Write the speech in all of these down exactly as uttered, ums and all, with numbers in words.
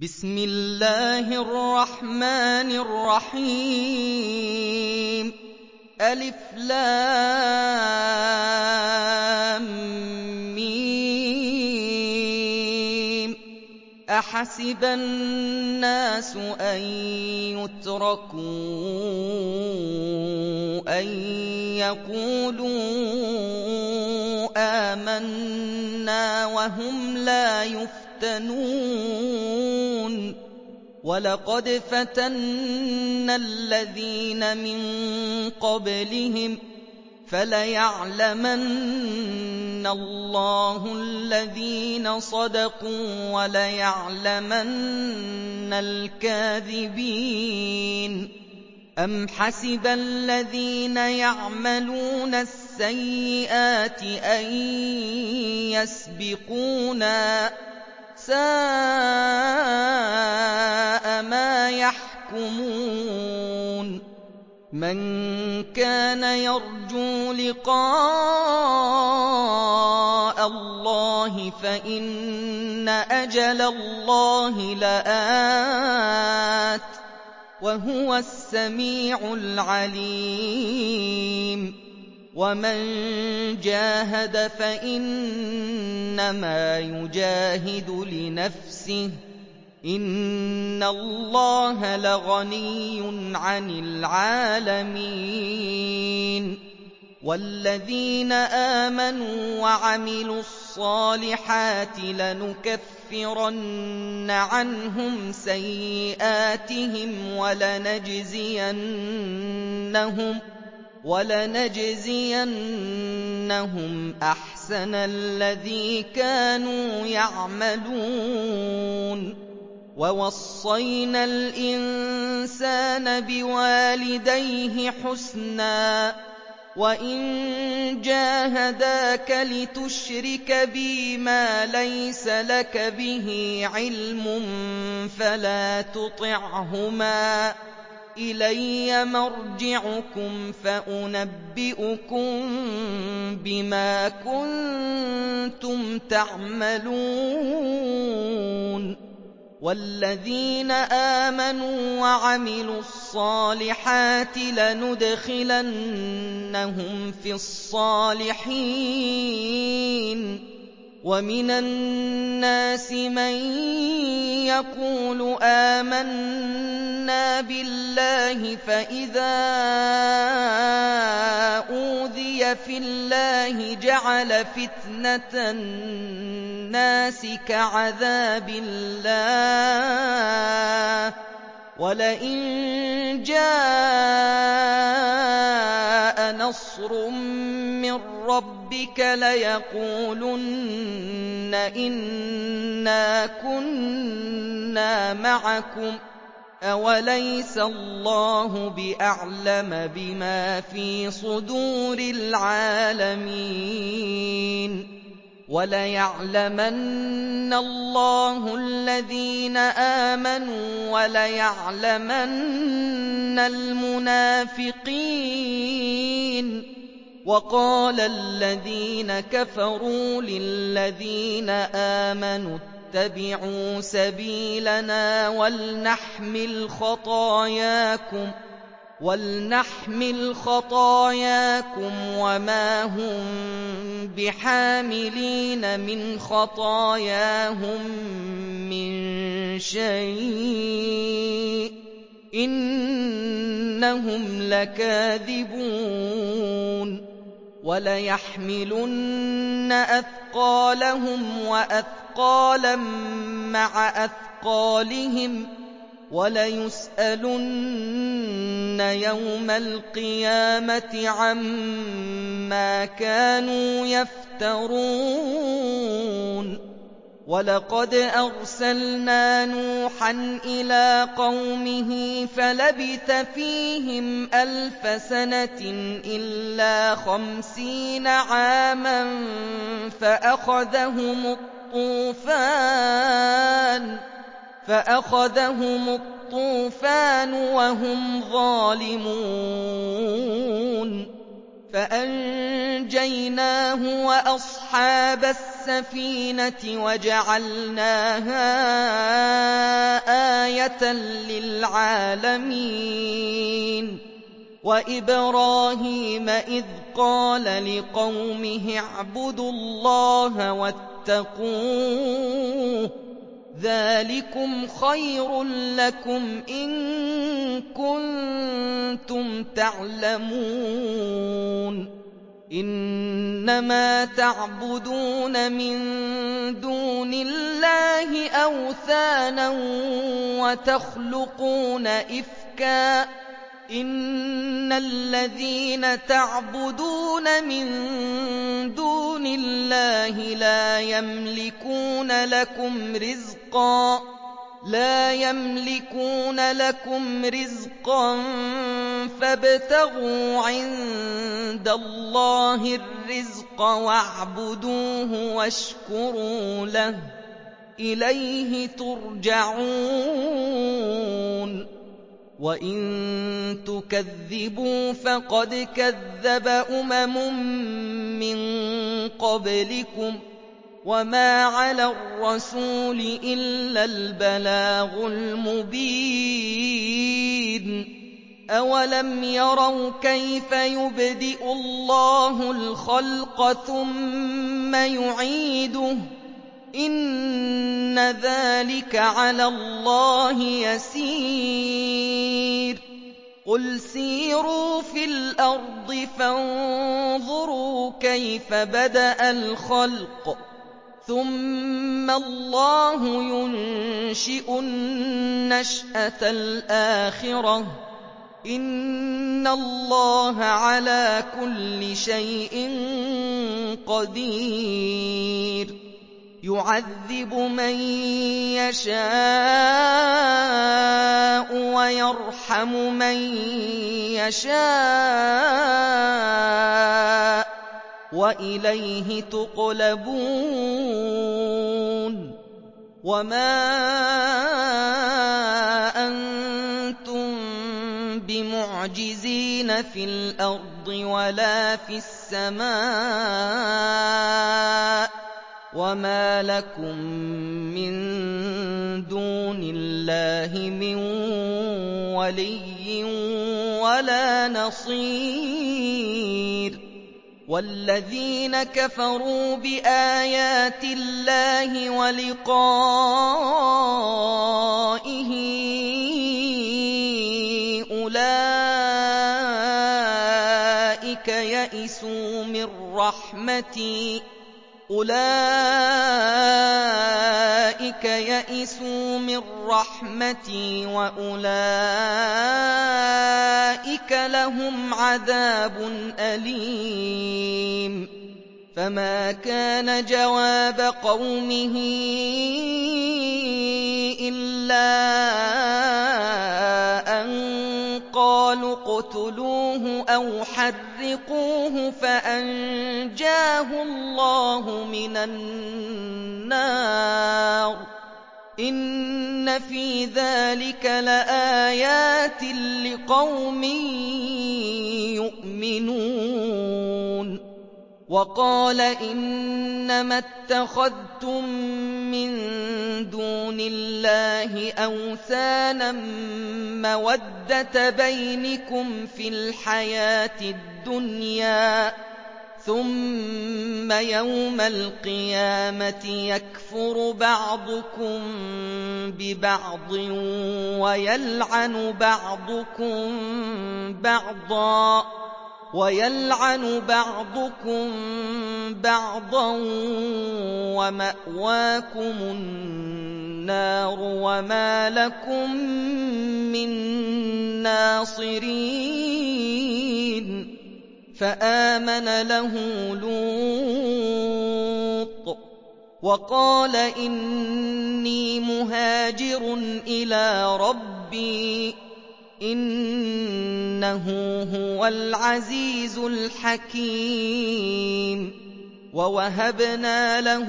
بسم الله الرحمن الرحيم ألف لام ميم أحسب الناس أن يتركوا أن يقولوا آمنا وهم لا يفتنون ولقد فتنا الذين من قبلهم فليعلمن الله الذين صدقوا وليعلمن الكاذبين أم حسب الذين يعملون السيئات أن يسبقونا ساء ما يحكمون من كان يرجو لقاء الله فإن أجل الله لآت وهو السميع العليم ومن جاهد فإنما يجاهد لنفسه إن الله لغني عن العالمين والذين آمنوا وعملوا الصالحات لنكفرن عنهم سيئاتهم ولنجزينهم ولنجزينهم أحسن الذي كانوا يعملون ووصينا الإنسان بوالديه حسنا وإن جاهداك لتشرك بي ما ليس لك به علم فلا تطعهما إلي مرجعكم فأنبئكم بما كنتم تعملون والذين آمنوا وعملوا الصالحات لندخلنهم في الصالحين ومن الناس من يقول آمنا بالله فإذا أوذي في الله جعل فتنة الناس كعذاب الله ولئن جاء نصر من ربك ليقولن إنا كنا معكم أوليس الله بأعلم بما في صدور العالمين وليعلمن الله الذين آمنوا وليعلمن المنافقين وقال الذين كفروا للذين آمنوا اتبعوا سبيلنا ولنحمل خطاياكم ولنحمل خطاياكم وما هم بحاملين من خطاياهم من شيء إنهم لكاذبون وليحملن أثقالهم وأثقالا مع أثقالهم وليسألن يوم القيامة عما كانوا يفترون ولقد أرسلنا نوحا إلى قومه فلبث فيهم ألف سنة إلا خمسين عاما فأخذهم الطوفان فأخذهم الطوفان وهم ظالمون فأنجيناه وأصحاب السفينة وجعلناها آيَةً لِّلْعَالَمِينَ وَإِبْرَاهِيمَ إِذْ قَالَ لِقَوْمِهِ اعْبُدُوا اللَّهَ وَاتَّقُوهُ ذَٰلِكُمْ خَيْرٌ لَّكُمْ إِن كُنتُمْ تَعْلَمُونَ إِنَّمَا تَعْبُدُونَ مِن دُونِ اللَّهِ أَوْثَانًا وَتَخْلُقُونَ إِفْكًا ۚ إِنَّ الَّذِينَ تَعْبُدُونَ مِن دُونِ اللَّهِ لَا يَمْلِكُونَ لَكُمْ رِزْقًا لا يملكون لكم رزقا فابتغوا عند الله الرزق واعبدوه واشكروا له إليه ترجعون وإن تكذبوا فقد كذب أمم من قبلكم وما على الرسول إلا البلاغ المبين أولم يروا كيف يبدئ الله الخلق ثم يعيده إن ذلك على الله يسير قل سيروا في الأرض فانظروا كيف بدأ الخلق ثم الله ينشئ النشأة الآخرة إن الله على كل شيء قدير يعذب من يشاء ويرحم من يشاء وإليه تقلبون وما أنتم بمعجزين في الأرض ولا في السماء وما لكم من دون الله من ولي ولا نصير والذين كفروا بآيات الله ولقائه أولئك يئسوا من رحمتي أولئك يئسوا من رحمتي وأولئك لهم عذاب أليم فما كان جواب قومه إلا أن قالوا اقتلوه أو حرقوه فأنجاه الله من النار إن في ذلك لآيات لقوم يؤمنون وقال إنما اتخذتم من دون الله أوثانا مودة بينكم في الحياة الدنيا ثم يوم القيامة يكفر بعضكم ببعض ويلعن بعضكم بعضا ويلعن بعضكم بعضا ومأواكم النار وما لكم من ناصرين فآمن له لوط وقال إني مهاجر إلى ربي إنه هو العزيز الحكيم ووهبنا له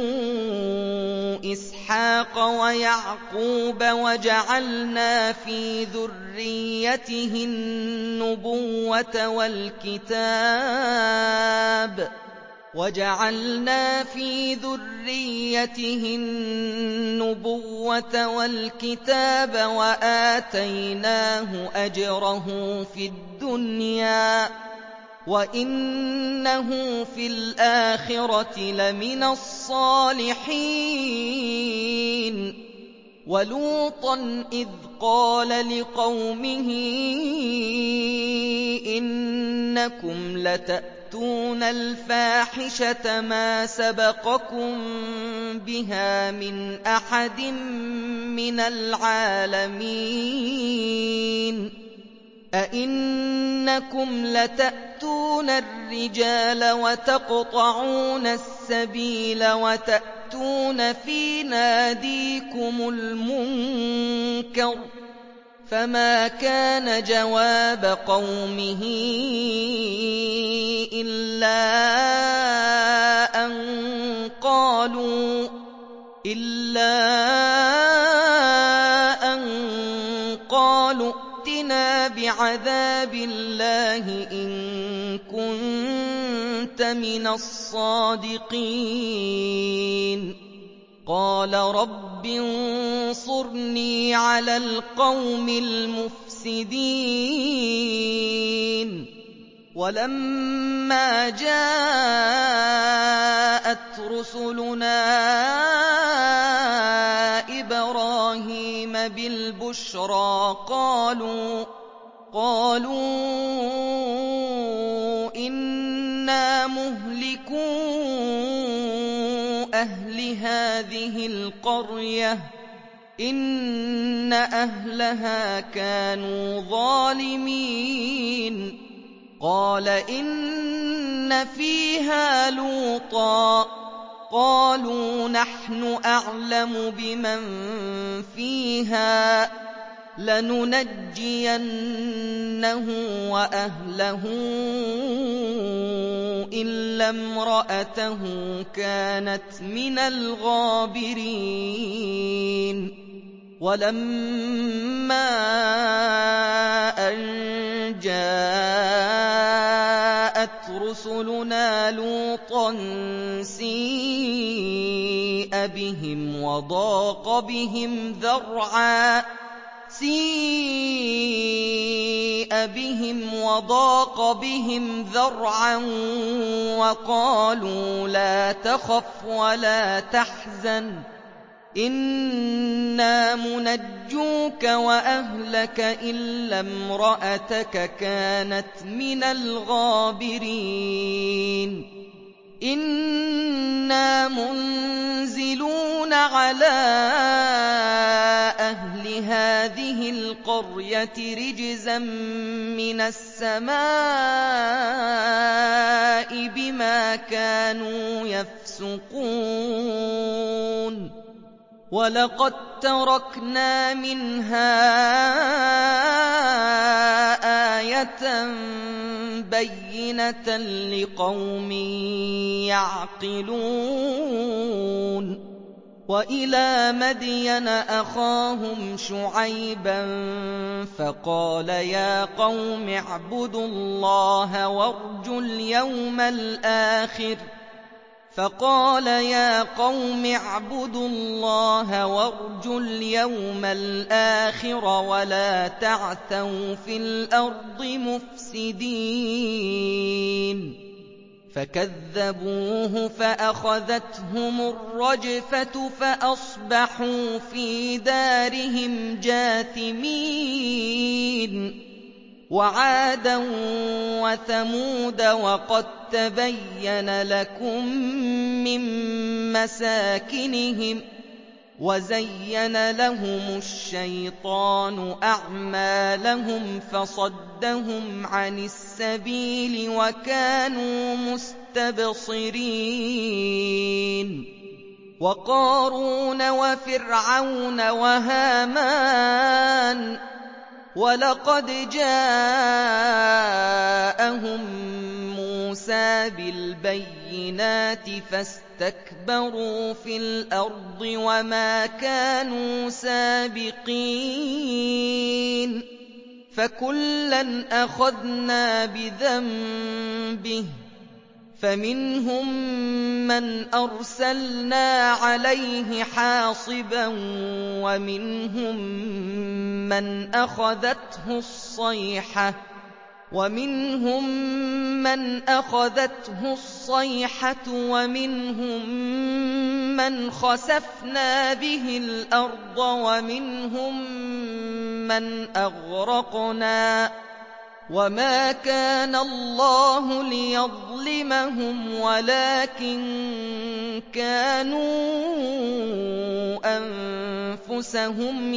إسحاق ويعقوب وجعلنا في ذريته النبوة والكتاب وَجَعَلْنَا فِي ذُرِّيَّتِهِ النُّبُوَّةَ وَالْكِتَابَ وَآتَيْنَاهُ أَجْرَهُ فِي الدُّنْيَا وَإِنَّهُ فِي الْآخِرَةِ لَمِنَ الصَّالِحِينَ. وَلُوطًا إِذْ قَالَ لِقَوْمِهِ إِنَّكُمْ لَتَأْتُونَ الْفَاحِشَةَ مَا سَبَقَكُم بِهَا مِنْ أَحَدٍ مِّنَ الْعَالَمِينَ أَئِنَّكُمْ لَتَأْتُونَ الرِّجَالَ وَتَقْطَعُونَ السَّبِيلَ وَتَأْتُونَ فِي نَادِيكُمُ الْمُنكَرَ ۖ فَمَا كَانَ جَوَابَ قَوْمِهِ إِلَّا أَن قَالُوا إِلَّا أَن قَالُوا ائْتِنَا بِعَذَابِ اللَّهِ إِن كُنتَ مِنَ الصَّادِقِينَ قَالَ رَبِّ انصُرْنِي عَلَى الْقَوْمِ الْمُفْسِدِينَ وَلَمَّا جَاءَتْ رُسُلُنَا إِبْرَاهِيمَ بِالْبُشْرَىٰ قَالُوا قَالُوا إِنَّا مُهْلِكُو أَهْلِ هَٰذِهِ الْقَرْيَةِ إِنَّ أَهْلَهَا كَانُوا ظَالِمِينَ قَالَ إِنَّ فِيهَا لُوطًا قَالُوا نَحْنُ أَعْلَمُ بِمَن فِيهَا لَنُنَجِّيَنَّهُ وَأَهْلَهُ إِلَّا امْرَأَتَهُ كَانَتْ مِنَ الْغَابِرِينَ وَلَمَّا أَن جَاءَتْ رُسُلُنَا لُوطًا سِيءَ بِهِمْ وَضَاقَ بِهِمْ ذَرْعًا سِيءَ بِهِمْ وَضَاقَ بِهِمْ ذَرْعًا وَقَالُوا لَا تَخَفْ وَلَا تَحْزَنْ إِنَّا مُنَجُّوكَ وَأَهْلَكَ إِلَّا امْرَأَتَكَ كَانَتْ مِنَ الْغَابِرِينَ إِنَّا مُنزِلُونَ عَلَىٰ أَهْلِ هَٰذِهِ الْقَرْيَةِ رِجْزًا مِّنَ السَّمَاءِ بِمَا كَانُوا يَفْسُقُونَ وَلَقَد تَّرَكْنَا مِنْهَا آيَةً بَيِّنَةً لِّقَوْمٍ يَعْقِلُونَ وَإِلَىٰ مَدْيَنَ أَخَاهُمْ شُعَيْبًا فَقَالَ يَا قَوْمِ اعْبُدُوا اللَّهَ وَارْجُوا الْيَوْمَ الْآخِرَ فقال يا قوم اعبدوا الله وارجوا اليوم الآخر ولا تعثوا في الأرض مفسدين فكذبوه فأخذتهم الرجفة فأصبحوا في دارهم جاثمين وعادا وثمود وقد تبين لكم من مساكنهم وزين لهم الشيطان أعمالهم فصدهم عن السبيل وكانوا مستبصرين وقارون وفرعون وهامان وَلَقَدْ جَاءَهُم مُّوسَىٰ بِالْبَيِّنَاتِ فَاسْتَكْبَرُوا فِي الْأَرْضِ وَمَا كَانُوا سَابِقِينَ فَكُلًّا أَخَذْنَا بِذَنبِهِ فمنهم من أرسلنا عليه حاصبا ومنهم من أخذته الصيحة ومنهم من أخذته الصيحة ومنهم من خسفنا به الأرض ومنهم من أغرقنا وما كان الله ليظلمهم ولكن كانوا أنفسهم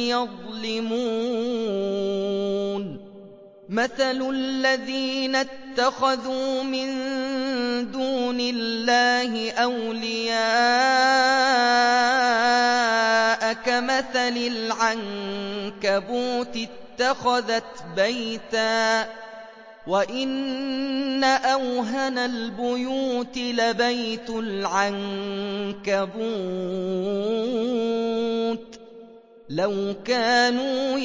يظلمون مثل الذين اتخذوا من دون الله أولياء كمثل العنكبوت اتخذت بيتا وإن أوهن البيوت لبيت العنكبوت لو كانوا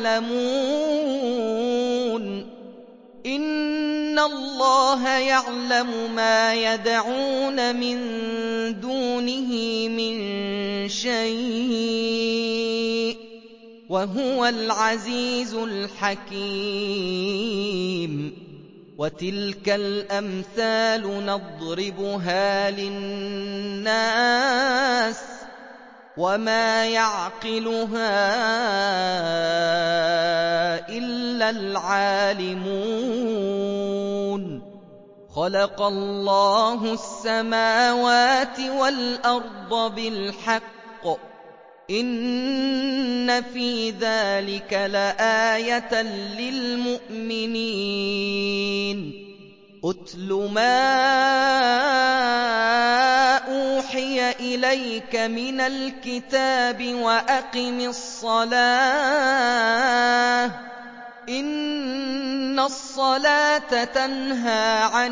يعلمون إن الله يعلم ما يدعون من دونه من شيء وهو العزيز الحكيم وتلك الأمثال نضربها للناس وما يعقلها إلا العالمون خلق الله السماوات والأرض بالحق إن في ذلك لآية للمؤمنين أتل ما أوحي إليك من الكتاب وأقم الصلاة إن الصلاة تنهى عن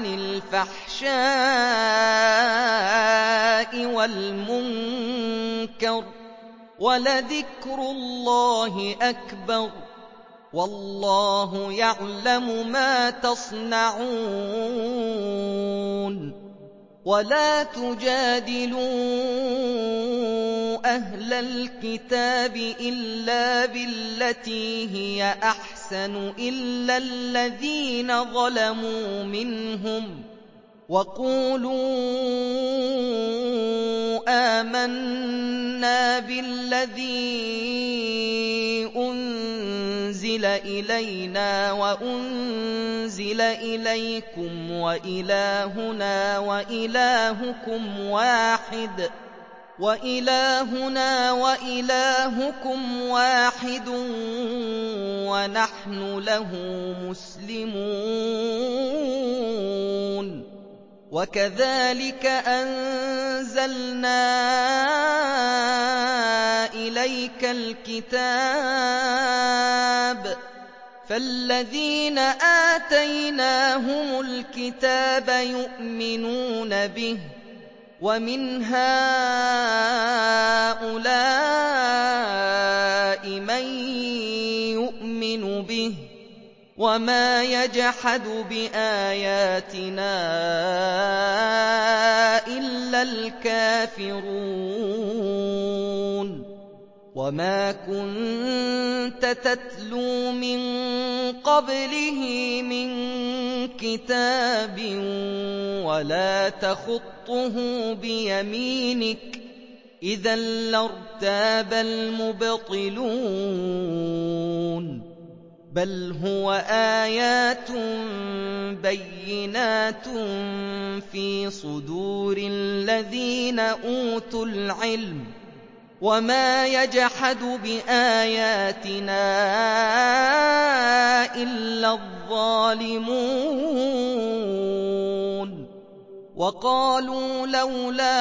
الفحشاء والمنكر ولذكر الله أكبر والله يعلم ما تصنعون ولا تجادلوا أهل الكتاب إلا بالتي هي أحسن إلا الذين ظلموا منهم وقولوا آمنا بالذي أنزل إلينا وأنزل إليكم وإلهنا وإلهكم واحد وإلهنا وإلهكم واحد ونحن له مسلمون وكذلك أنزلنا إليك الكتاب فالذين آتيناهم الكتاب يؤمنون به ومن هؤلاء من يؤمن به وما يجحد بآياتنا إلا الكافرون وما كنت تتلو من قبله من كتاب ولا تخطه بيمينك إذا لارتاب المبطلون بل هو آيات بينات في صدور الذين أوتوا العلم وما يجحد بآياتنا إلا الظالمون وقالوا لولا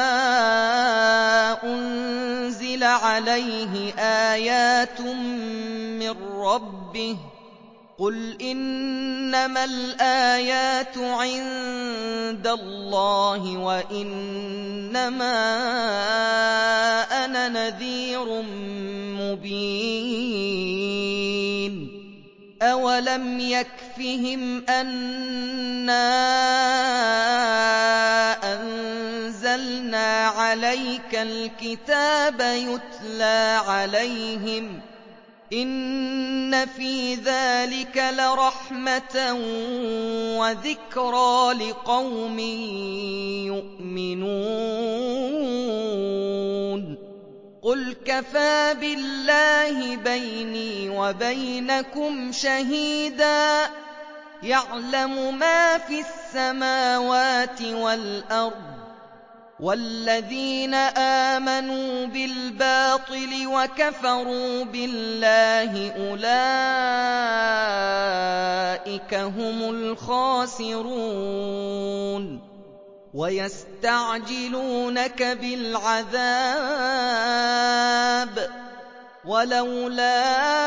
أنزل عليه آيات من ربه قل إنما الآيات عند الله وإنما أنا نذير مبين أولم يكفهم أنا عَلَيْكَ الْكِتَابَ يُتْلَىٰ عَلَيْهِمْ ۚ إِنَّ فِي ذَٰلِكَ لَرَحْمَةً وَذِكْرَىٰ لِقَوْمٍ يُؤْمِنُونَ قُلْ كَفَىٰ بِاللَّهِ بَيْنِي وَبَيْنَكُمْ شَهِيدًا يَعْلَمُ مَا فِي السَّمَاوَاتِ وَالْأَرْضِ ۗ وَالَّذِينَ آمَنُوا بِالْبَاطِلِ وَكَفَرُوا بِاللَّهِ أُولَٰئِكَ هُمُ الْخَاسِرُونَ وَيَسْتَعْجِلُونَكَ بِالْعَذَابِ ۚ وَلَوْلَا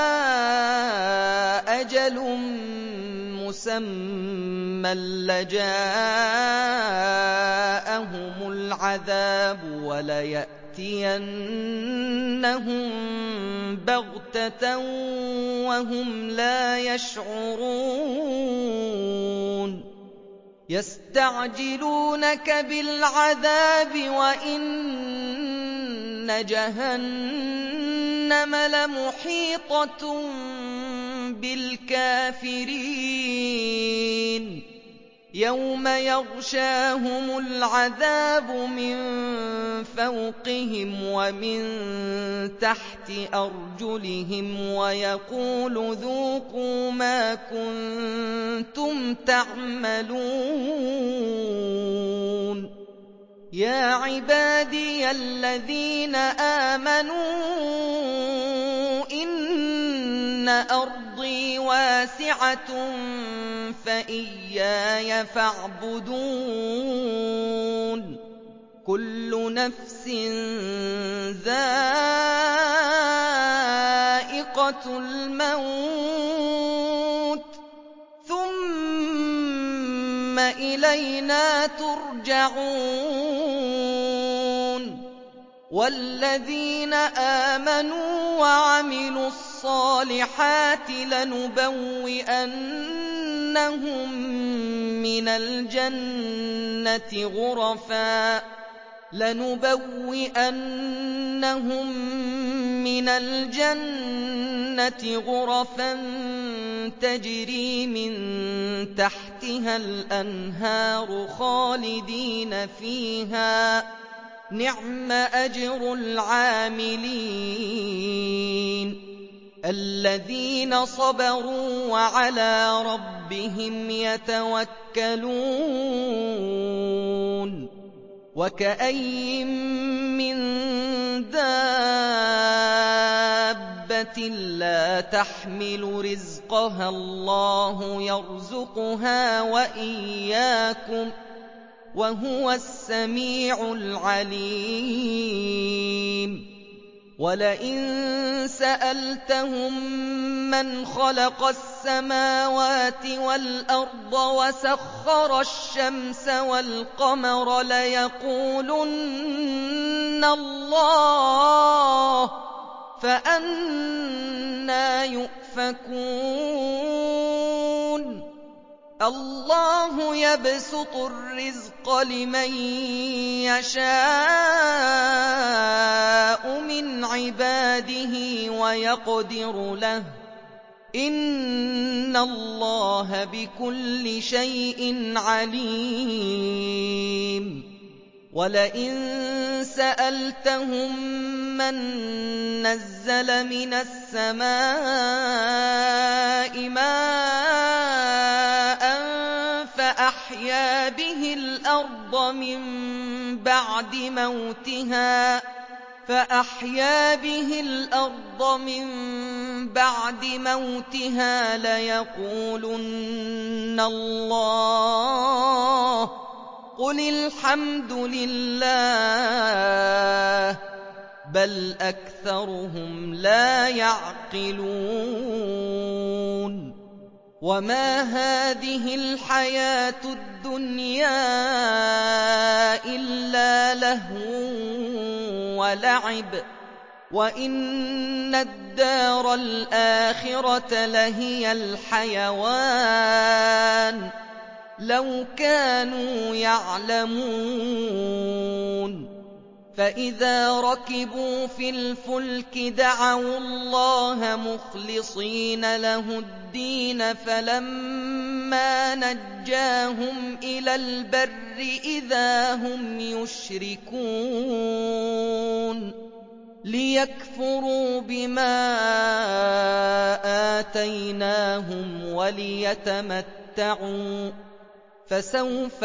أَجَلٌ مُّسَمًّى لَّجَاءَهُمُ الْعَذَابُ وَلَيَأْتِيَنَّهُم بَغْتَةً وَهُمْ لَا يَشْعُرُونَ يَسْتَعْجِلُونَكَ بِالْعَذَابِ وَإِنَّ جَهَنَّمَ لَمُحِيطَةٌ بِالْكَافِرِينَ يَوْمَ يَغْشَاهُمُ الْعَذَابُ مِن فَوْقِهِمْ وَمِن تَحْتِ أَرْجُلِهِمْ وَيَقُولُ ذُوقُوا مَا كُنتُمْ تَعْمَلُونَ يَا عِبَادِيَ الَّذِينَ آمَنُوا إِنَّ أَرْضِي وَاسِعَةٌ فَإِيَّايَ فَاعْبُدُونِ كُلُّ نَفْسٍ ذَائِقَةُ الْمَوْتِ ۖ ثُمَّ إِلَيْنَا تُرْجَعُونَ وَالَّذِينَ آمَنُوا وَعَمِلُوا الصَّالِحَاتِ لَنُبَوِّئَنَّهُم مِّنَ الْجَنَّةِ غُرَفًا لَنُبَوِّئَنَّهُم مِّنَ الْجَنَّةِ غُرَفًا تَجْرِي مِن تَحْتِهَا الْأَنْهَارُ خَالِدِينَ فِيهَا ۚ نِعْمَ أَجْرُ الْعَامِلِينَ الَّذِينَ صَبَرُوا وَعَلَىٰ رَبِّهِمْ يَتَوَكَّلُونَ وَكَأَيِّن مِّن دَابَّةٍ لَّا تَحْمِلُ رِزْقَهَا اللَّهُ يَرْزُقُهَا وَإِيَّاكُمْ ۚ وَهُوَ السَّمِيعُ الْعَلِيمُ وَلَئِن سَأَلْتَهُم مَّنْ خَلَقَ السَّمَاوَاتِ وَالْأَرْضَ وَسَخَّرَ الشَّمْسَ وَالْقَمَرَ لَيَقُولُنَّ اللَّهُ ۖ فَأَنَّىٰ يُؤْفَكُونَ اللَّهُ يَبْسُطُ الرِّزْقَ لِمَن يَشَاءُ مِنْ عِبَادِهِ وَيَقْدِرُ لَهُ ۚ إِنَّ اللَّهَ بِكُلِّ شَيْءٍ عَلِيمٌ وَلَئِن سَأَلْتَهُم مَّن نَّزَّلَ مِنَ السَّمَاءِ مَاءً فَأَحْيَا بِهِ الْأَرْضَ مِن بَعْدِ مَوْتِهَا فَأَحْيَا بِهِ الْأَرْضَ مِن بَعْدِ مَوْتِهَا لَيَقُولُنَّ اللَّهُ ۚ قُلِ الْحَمْدُ لِلَّهِ ۚ بَلْ أَكْثَرُهُمْ لَا يَعْقِلُونَ وَمَا هَٰذِهِ الْحَيَاةُ الدُّنْيَا إِلَّا لَهْوٌ وَلَعِبٌ ۚ وَإِنَّ الدَّارَ الْآخِرَةَ لَهِيَ الْحَيَوَانُ ۚ لَوْ كَانُوا يَعْلَمُونَ فإذا ركبوا في الفلك دعوا الله مخلصين له الدين فلما نجاهم إلى البر إذا هم يشركون ليكفروا بما آتيناهم وليتمتعوا فسوف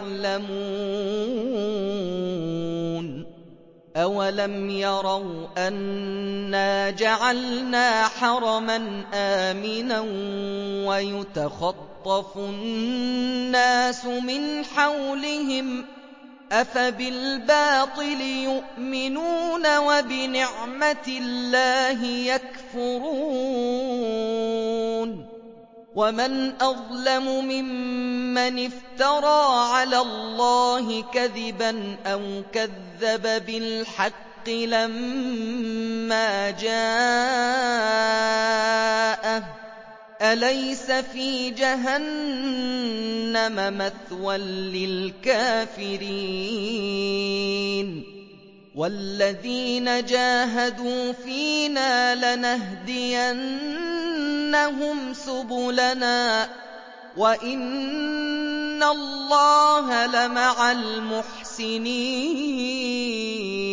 يعلمون أَوَلَمْ يَرَوْا أَنَّا جَعَلْنَا حَرَمًا آمِنًا وَيُتَخَطَّفُ النَّاسُ مِنْ حَوْلِهِمْ ۚ أَفَبِالْبَاطِلِ يُؤْمِنُونَ وَبِنِعْمَةِ اللَّهِ يَكْفُرُونَ وَمَنْ أَظْلَمُ مِمَّنِ افْتَرَىٰ عَلَى اللَّهِ كَذِبًا أَوْ كَذَّبَ بِالْحَقِّ لَمَّا جَاءَهُ ۚ أَلَيْسَ فِي جَهَنَّمَ مَثْوًى لِّلْكَافِرِينَ وَالَّذِينَ جَاهَدُوا فِينَا لَنَهْدِيَنَّهُمْ سُبُلَنَا ۚ وَإِنَّ اللَّهَ لَمَعَ الْمُحْسِنِينَ